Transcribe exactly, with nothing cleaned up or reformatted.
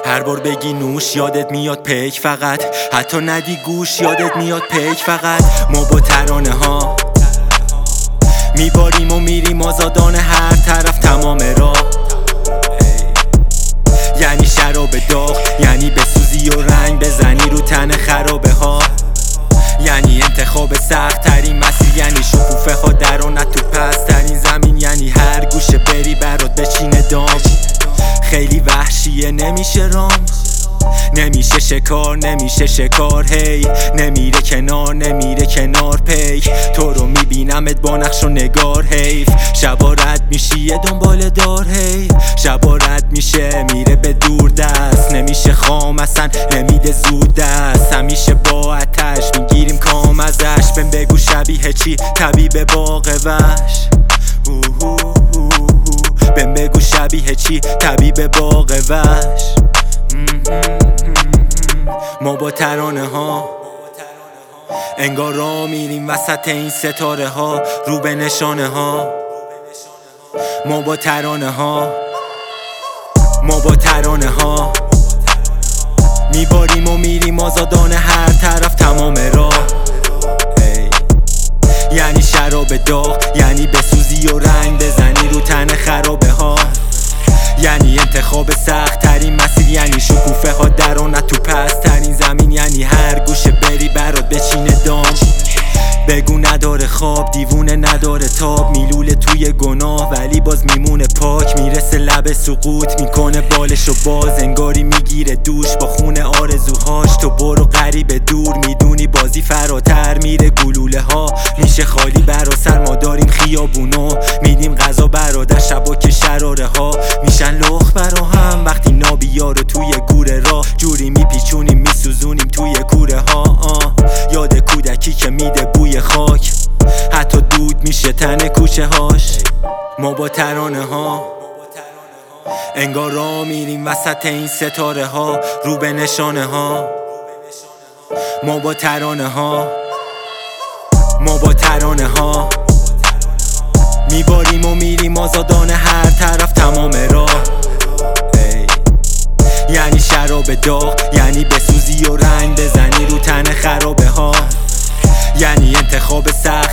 هر بار بگی نوش یادت میاد پیک فقط، حتی ندی گوش یادت میاد پیک فقط. ما با ترانه ها میباریم و میریم آزادانه هر طرف تمام راه. یعنی شراب داغ، یعنی بسوزی و رنگ بزنی رو تن خرابه ها. یعنی انتخاب سخت ترین مسیر، یعنی شکوفه ها در و نه تو پس ترین زمین. یعنی هر گوشه بری برات بچینه دام. خیلی وحشیه نمیشه رام، نمیشه شکار نمیشه شکار. هی نمیره کنار نمیره کنار پیک. تو رو میبینمت با نقش و نگار. حیف شبا رد میشی یه دنبال دار. هی شبا رد میشه میره به دور دست. نمیشه خام اصلا نمیده زود دست. همیشه با آتش میگیریم کام ازش. بهم بگو شبیه چی طبیب باغ وحش. بهم بگو شبیه چی طبیب باغ وحش. ما با ترانه ها انگار را میریم وسط این ستاره ها رو به نشانه ها. ما با ترانه ها ما با ترانه ها میباریم و میریم آزادانه هر طرف تمام راه. یعنی شراب داغ، یعنی بسوزی و رنگ بزنی رو تن خرابه ها. یعنی انتخاب سخت ترین مسیر، یعنی شکوفه ها در و نه تو پس ترین زمین. یعنی هر گوشه بری برات بچینه دام. بگو نداره خواب دیوونه نداره تاب. میلوله توی گناه ولی باز میمونه پاک. میرسه لب سقوط میکنه بالشو باز. انگاری میگیره دوش با خون آرزوهاش. تو برو قریب دور میدونی بازی فراتر میره. گلوله ها میشه خالی برا سر. ما داریم خیابونو میدیم غذا برادر. شبا که شراره ها میشن لخ برا هم. وقتی نابیار توی گوره را جوری میپیچونیم میسوزونیم توی کوره ها. آه. یاد کودکی که میده بوی خاک، حتی دود میشه تن کوچه هاش. ما با ترانه ها انگار را میریم وسط این ستاره ها رو به نشانه ها. ما با ترانه ها ما با ترانه ها میباریم و میریم آزادانه هر طرف تمام راه. یعنی شراب داغ، یعنی بسوزی و رنگ بزنی رو تن خرابه ها. یعنی انتخاب سخت